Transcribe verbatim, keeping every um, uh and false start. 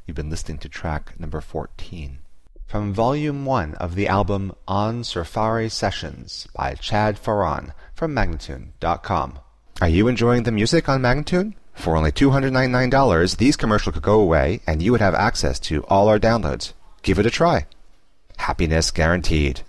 You've been listening to track number fourteen. From Volume one of the album On Surfari Sessions by Chad Farran from Magnatune dot com. Are you enjoying the music on Magnatune? For only two hundred ninety-nine dollars, these commercials could go away and you would have access to all our downloads. Give it a try. Happiness guaranteed.